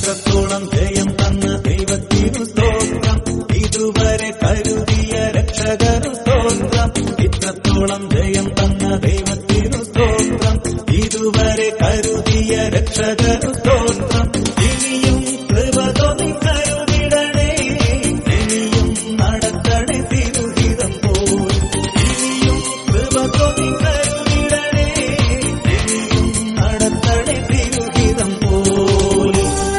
ഇത്രത്തോളം ജയം തന്ന ദൈവത്തിനു സ്തോത്രം, ഇതുവരെ കരുതിയ രക്ഷകനു സ്തോത്രം. ഇത്രത്തോളം ജയം തന്ന ദൈവത്തിനു സ്തോത്രം, ഇതുവരെ കരുതിയ രക്ഷകനു സ്തോത്രം. ഇനിയും കൃപ തോന്നി കരുതിടണേ, ഇനിയും നടത്തണേ തിരുഹിതം പോൽ. ഇനിയും കൃപ തോന്നി കരുതിടണേ, ഇനിയും നടത്തണേ തിരുഹിതം പോൽ.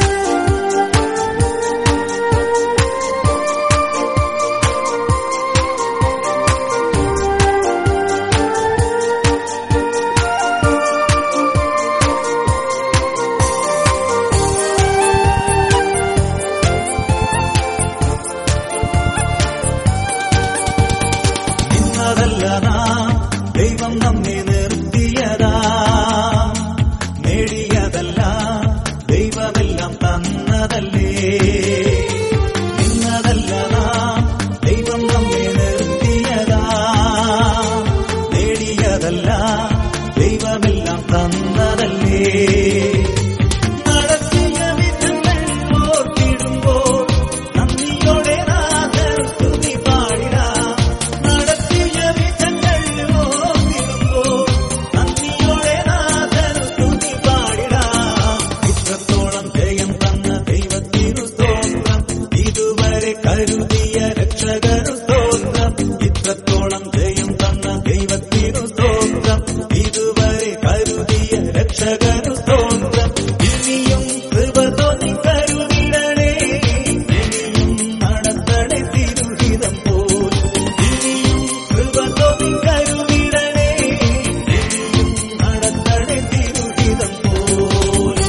നിന്നതല്ല നാം, ദൈവം നമ്മെ നിർത്തിയതാ. നേടിയതല്ല, ദൈവമെല്ലാം തന്നതല്ലേ. നിന്നതല്ല നാം, ദൈവം നമ്മെ നിർത്തിയതാ. നേടിയതല്ല, ദൈവമെല്ലാം തന്നതല്ലേ. നടത്തിയ വിധങ്ങൾ ഓർത്തിടുമ്പോൾ നന്ദിയോടെ നാഥൻ സ്തുതി പാടിടാം. നടത്തിയ വിധങ്ങൾ ഓർത്തിടുമ്പോൾ നന്ദിയോടെ നാഥൻ സ്തുതി പാടിടാം. ഇത്രത്തോളം ജയം തന്ന ദൈവത്തിനു സ്തോത്രം, ഇതുവരെ കരുതിയ രക്ഷകനു സ്തോത്രം. ഇത്രത്തോളം ജയം തന്ന ദൈവത്തിനു സ്തോത്രം, ഇതുവരെ കരുതിയ രക്ഷകനു സ്തോത്രം. ഇനിയും കൃപ തോന്നി കരുതിടണേ, ഇനിയും നടത്തണേ തിരുഹിതം പോൽ. ഇനിയും കൃപ തോന്നി കരുതിടണേ, ഇനിയും നടത്തണേ തിരുഹിതം പോൽ.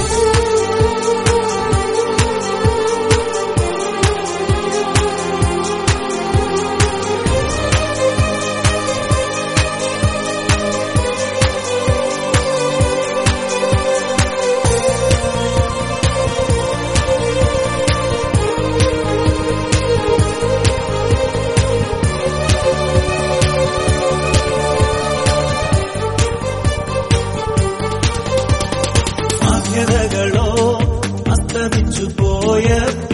സാധ്യതകളോ അസ്തമിച്ചു പോയ